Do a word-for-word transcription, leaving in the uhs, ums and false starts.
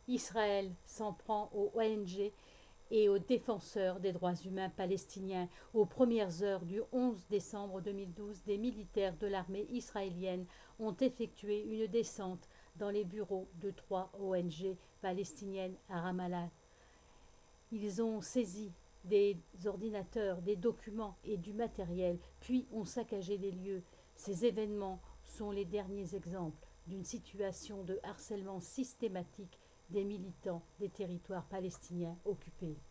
Israël s'en prend aux O N G et aux défenseurs des droits humains palestiniens. Aux premières heures du onze décembre deux mille douze, des militaires de l'armée israélienne ont effectué une descente dans les bureaux de trois O N G palestiniennes à Ramallah. Ils ont saisi des ordinateurs, des documents et du matériel, puis ont saccagé les lieux. Ces événements sont les derniers exemples d'une situation de harcèlement systématique des militants des territoires palestiniens occupés.